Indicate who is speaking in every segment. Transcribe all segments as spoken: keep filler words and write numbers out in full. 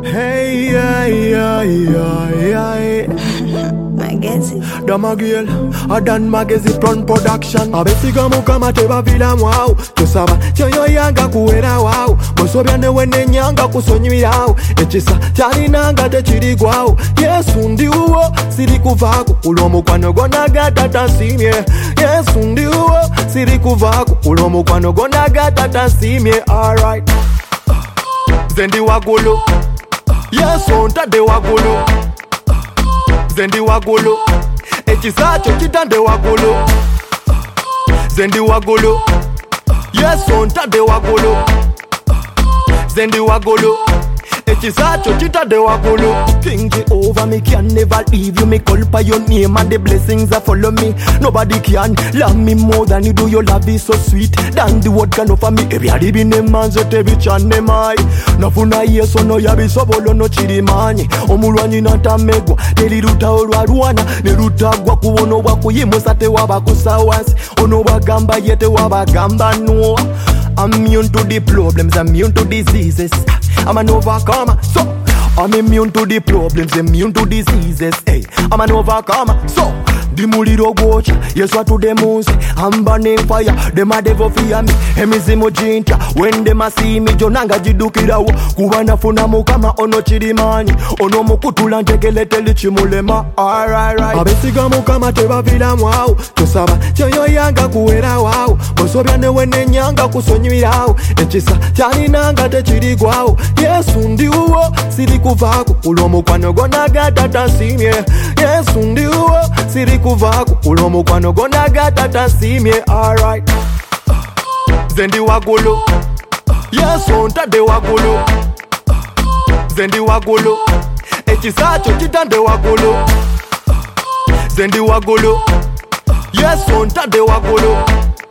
Speaker 1: Hey, hey, hey, hey, hey.
Speaker 2: Magazine.
Speaker 1: Dama girl, a Dan Magazine Plan Production. Abesiga mukama teba vila mwao. Tusaba, choyo yanga kuwera wao. Bosobyane wene nyanga kusonyimirawo. Ekisa kyalinanga tekirigwawo. Yesu ndi uwo siri kuvaako. Olw'omukwano gonagata tansimye. Yesu ndi uwo siri kuvaako. Olw'omukwano gonagata tansimye. Alright. Zendi wagulu. Yesu ntadde wagulu. Zendi wagulu. Ekisakyo kitadde wagulu. Zendi wagulu. Yesu ntadde wagulu. Zendi wagulu. Ekisakyo kitadde wagulu. King Jehovah, me can never leave you. Me call by your name and the blessings that follow me. Nobody can love me more than you do. Your love is so sweet than the word can offer me. If you are living a man, so te bichane mai. Nafuna yeso no yabi sobolo no chirimani. Omulwanyi natamegwa neliruta olwalwana nerutagwa kubono bwakuyimusate wabakusawansi ono bagamba yete wabagamba no. I'm immune to the problems, I'm immune to diseases. I'm an overcomer, so I'm immune to the problems, immune to diseases. Hey, I'm an overcomer, so the muliro gocha, yes what to them say. I'm burning fire, them a devil fear me. Emizimu jinta, when them a see me, jonanga jidukirawo. Kuwana funa mukama ono chirimani, ono mukutula ntegelete lichimulema. Alright, right. Abesiga mukama teba vila mwao. Tusaba, choyo yanga kuwera wao. Bosobyane wene nyanga kusonyimirawo. Ekisa kyalinanga tekirigwawo. Yesu ndi uwo siri kuvaako. Olw'omukwano gonagata tansimye. Yesu ndi uwo siri kuvaako. Olw'omukwano gonagata tansimye. Alright. Zendi wagulu. Yesu ntadde wagulu. Zendi wagulu. Ekisakyo kitadde wagulu. Zendi wagulu. Yesu ntadde wagulu.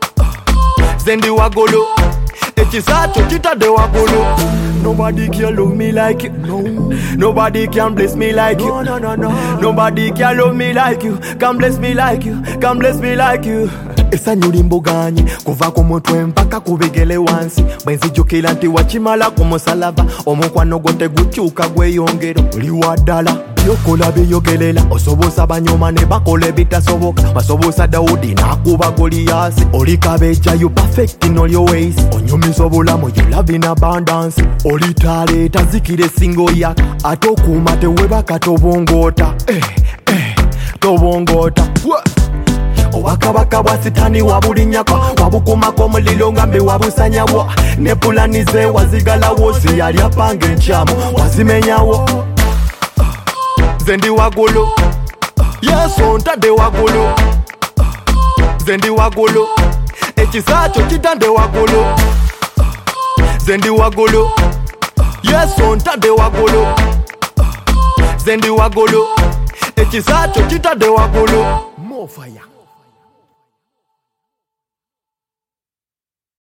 Speaker 1: Zendi wagulu. Ekisakyo kitadde wagulu. Nobody can love me like you. No. Nobody can bless me like you. No, no, no, no. Nobody can love me like you. Can bless me like you. Can bless me like you. Esanyu limbuganye kuva ku mutwe mpaka ku bigere wansi. Bwe nzijukira nti wakimala ku musalaba. Omukwano gwo tegukyuka gweyongera. Oli waddala byokola byeyogerera. Osobosa banyoma ne bakola ebitasoboka. Basobosa Dawudi n'akuba Goliyasi. Oli kabeja, you perfect in all your ways. Onyumiza obulamu, you love in abundance. Oli taleeta zikire singo yaka. Ate okuuma tewebaka tobongoota. Eh, eh, tobongoota. Obwakabaka bwa sitani wabulinyako. Wabukumako omuliro ngambe wabusanyabwo. Ne pulani ze wazigalawo. Ziyali apanga enkyamu wazimenyawo. Zendi wagulu. Yesu ntadde wagulu. Zendi wagulu. Ekisakyo kitadde wagulu. Zendi wagulu. Yesu ntadde wagulu. Zendi wagulu. Ekisakyo kitadde wagulu. More fire.